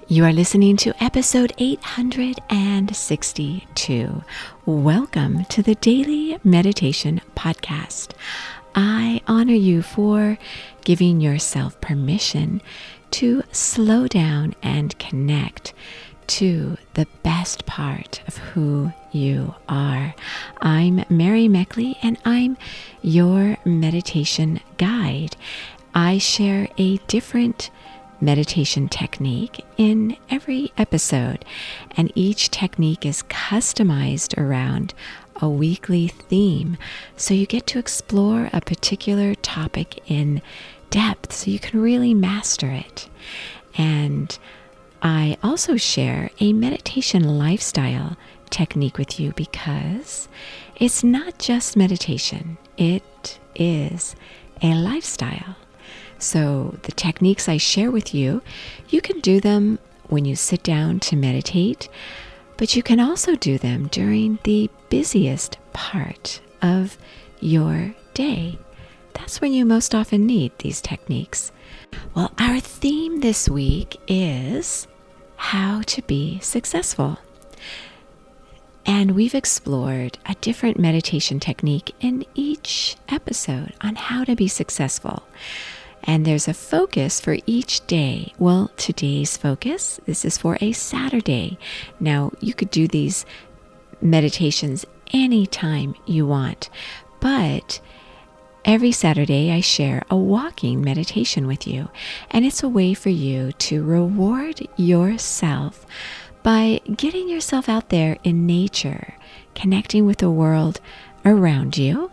You are listening to episode 862. Welcome to the Daily Meditation Podcast. I honor you for giving yourself permission to slow down and connect to the best part of who you are. I'm Mary Meckley, and I'm your meditation guide. I share a different meditation technique in every episode, and each technique is customized around a weekly theme, so you get to explore a particular topic in depth so you can really master it. And I also share a meditation lifestyle technique with you because it's not just meditation, it is a lifestyle. So the techniques I share with you, you can do them when you sit down to meditate, but you can also do them during the busiest part of your day. That's when you most often need these techniques. Well, our theme this week is how to be successful. And we've explored a different meditation technique in each episode on how to be successful. And there's a focus for each day. Well, today's focus, this is for a Saturday. Now, you could do these meditations anytime you want, but every Saturday I share a walking meditation with you, and it's a way for you to reward yourself by getting yourself out there in nature, connecting with the world around you.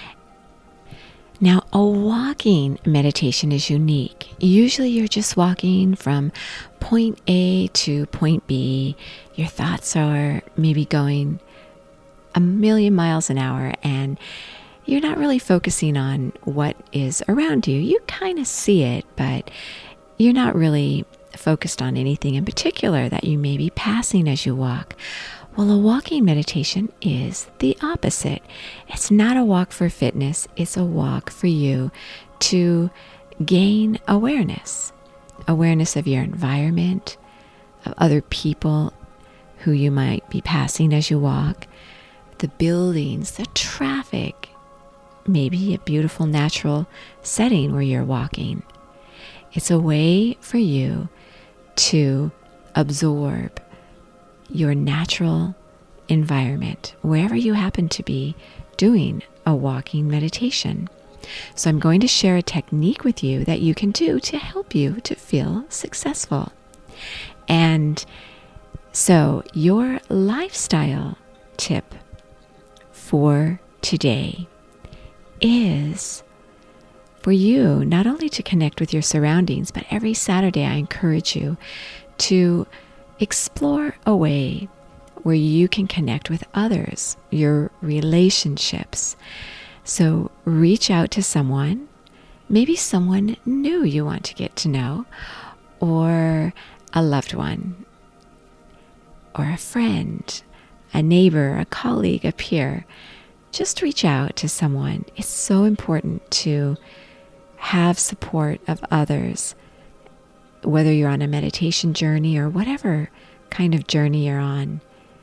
Now, a walking meditation is unique. Usually you're just walking from point A to point B. Your thoughts are maybe going a million miles an hour, and you're not really focusing on what is around you. You kind of see it, but you're not really focused on anything in particular that you may be passing as you walk. Well, a walking meditation is the opposite. It's not a walk for fitness. It's a walk for you to gain awareness of your environment, of other people who you might be passing as you walk, the buildings, the traffic, maybe a beautiful natural setting where you're walking. It's a way for you to absorb your natural environment, wherever you happen to be doing a walking meditation. So I'm going to share a technique with you that you can do to help you to feel successful. And so your lifestyle tip for today is for you not only to connect with your surroundings, but every Saturday I encourage you to explore a way where you can connect with others, your relationships. So reach out to someone, maybe someone new you want to get to know, or a loved one, or a friend, a neighbor, a colleague, a peer. Just reach out to someone. It's so important to have support of others, whether you're on a meditation journey or whatever kind of journey you're on.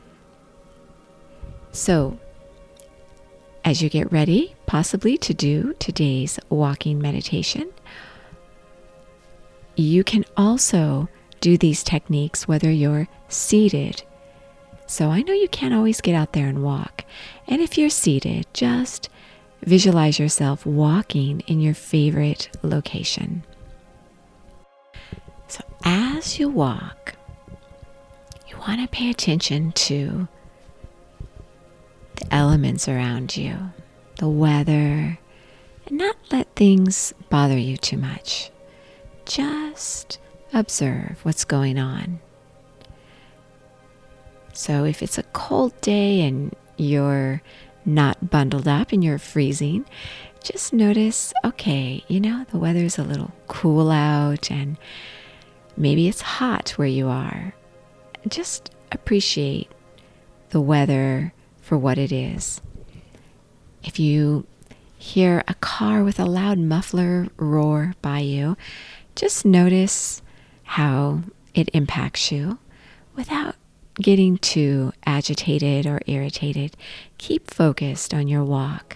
So, as you get ready, possibly to do today's walking meditation, you can also do these techniques whether you're seated. So I know you can't always get out there and walk. And if you're seated, just visualize yourself walking in your favorite location. So as you walk, you want to pay attention to the elements around you, the weather, and not let things bother you too much. Just observe what's going on. So if it's a cold day and you're not bundled up and you're freezing, just notice, okay, the weather's a little cool out and maybe it's hot where you are. Just appreciate the weather for what it is. If you hear a car with a loud muffler roar by you, just notice how it impacts you, without getting too agitated or irritated, keep focused on your walk.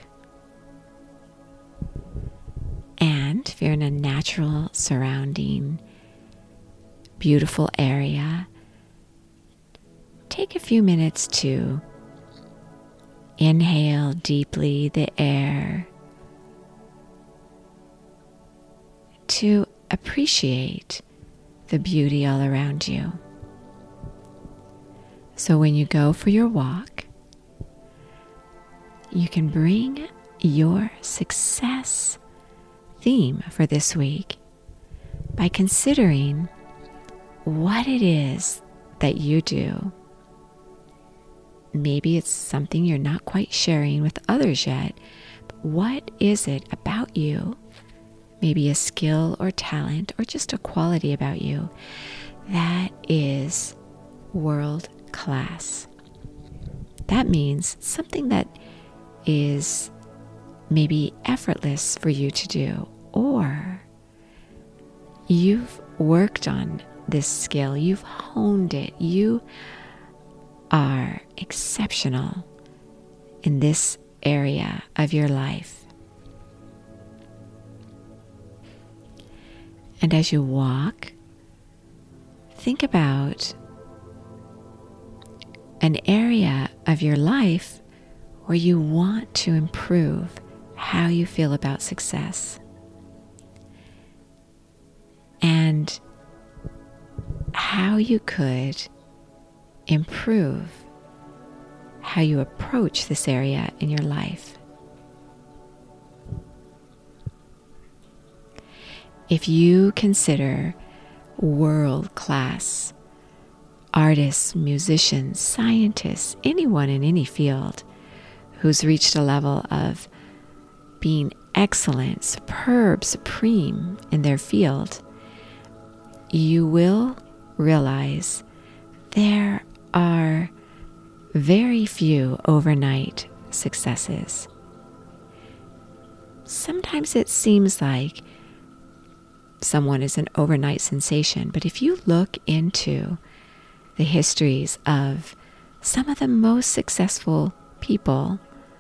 And if you're in a natural surrounding, beautiful area, take a few minutes to inhale deeply the air, to appreciate the beauty all around you. So when you go for your walk, you can bring your success theme for this week by considering what it is that you do. Maybe it's something you're not quite sharing with others yet, but what is it about you, maybe a skill or talent or just a quality about you, that is world class? That means something that is maybe effortless for you to do, or you've worked on this skill, you've honed it, you are exceptional in this area of your life. And as you walk, think about an area of your life where you want to improve how you feel about success, and how you could improve how you approach this area in your life. If you consider world-class artists, musicians, scientists, anyone in any field who's reached a level of being excellent, superb, supreme in their field, you will realize there are very few overnight successes. Sometimes it seems like someone is an overnight sensation, but if you look into the histories of some of the most successful people,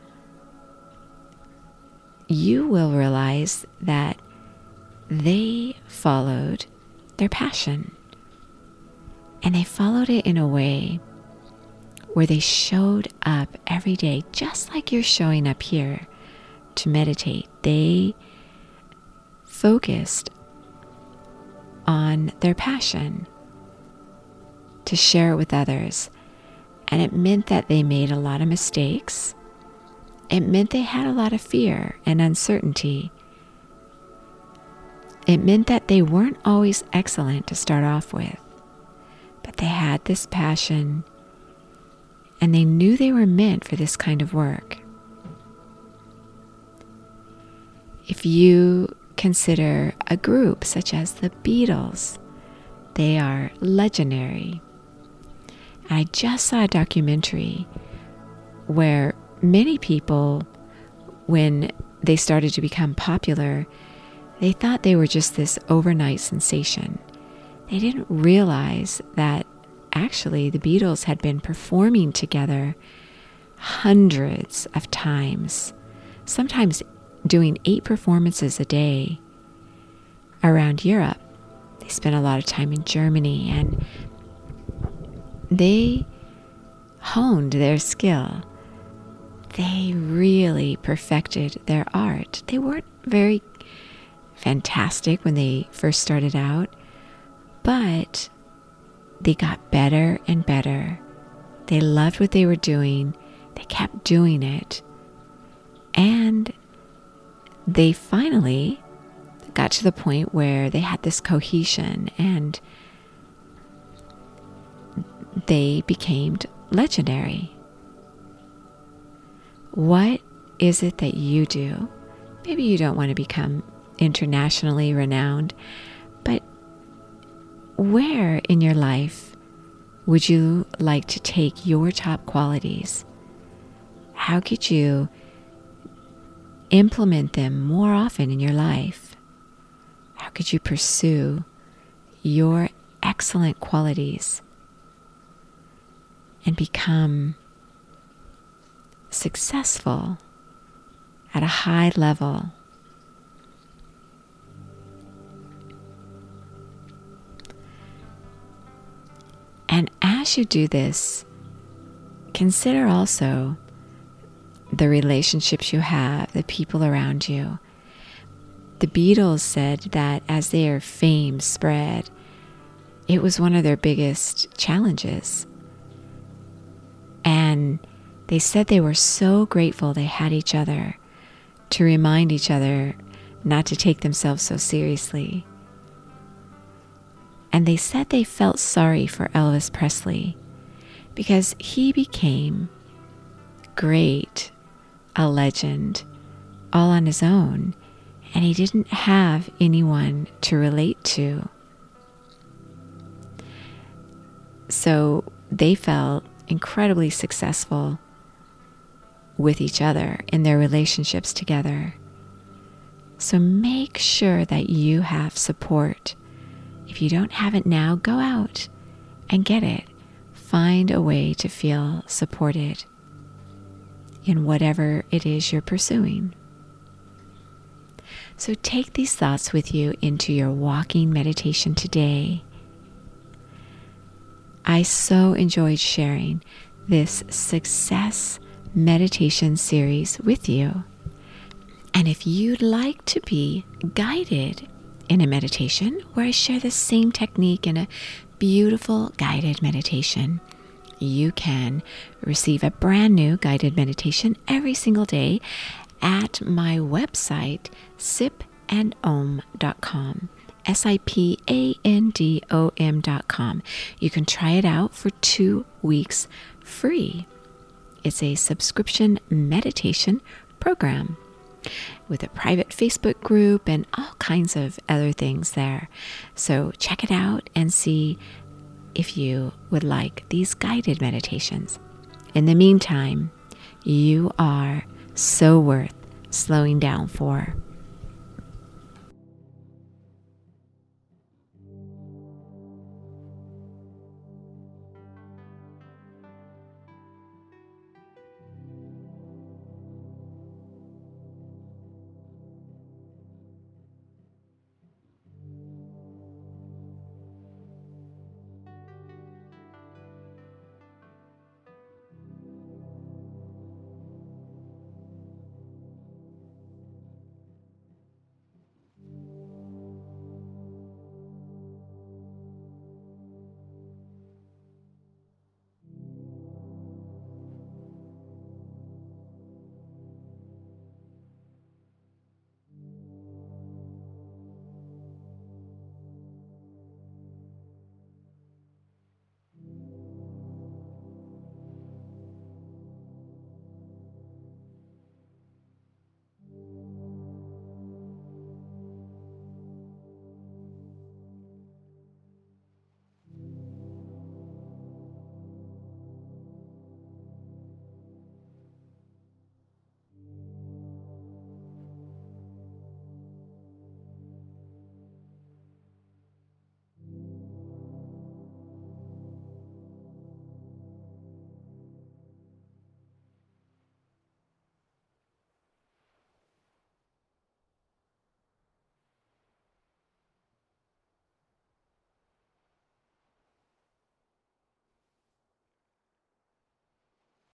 you will realize that they followed their passion. And they followed it in a way where they showed up every day, just like you're showing up here to meditate. They focused on their passion to share it with others. And it meant that they made a lot of mistakes. It meant they had a lot of fear and uncertainty. It meant that they weren't always excellent to start off with, but they had this passion and they knew they were meant for this kind of work. If you consider a group such as the Beatles, they are legendary. I just saw a documentary where many people, when they started to become popular, they thought they were just this overnight sensation. They didn't realize that actually the Beatles had been performing together hundreds of times, sometimes doing 8 performances a day around Europe. They spent a lot of time in Germany, and they honed their skill. They really perfected their art. They weren't very fantastic when they first started out, but they got better and better. They loved what they were doing. They kept doing it. And they finally got to the point where they had this cohesion and they became legendary. What is it that you do? Maybe you don't want to become internationally renowned, but where in your life would you like to take your top qualities? How could you implement them more often in your life? How could you pursue your excellent qualities and become successful at a high level. And as you do this, consider also the relationships you have, the people around you. The Beatles said that as their fame spread, it was one of their biggest challenges. And they said they were so grateful they had each other to remind each other not to take themselves so seriously. And they said they felt sorry for Elvis Presley because he became great, a legend, all on his own, and he didn't have anyone to relate to. So they felt incredibly successful with each other in their relationships together. So make sure that you have support. If you don't have it now, go out and get it. Find a way to feel supported in whatever it is you're pursuing. So take these thoughts with you into your walking meditation today. I so enjoyed sharing this success meditation series with you. And if you'd like to be guided in a meditation where I share the same technique in a beautiful guided meditation, you can receive a brand new guided meditation every single day at my website, sipandom.com. SIPANDOM.com. You can try it out for 2 weeks free. It's a subscription meditation program with a private Facebook group and all kinds of other things there. So check it out and see if you would like these guided meditations. In the meantime, you are so worth slowing down for.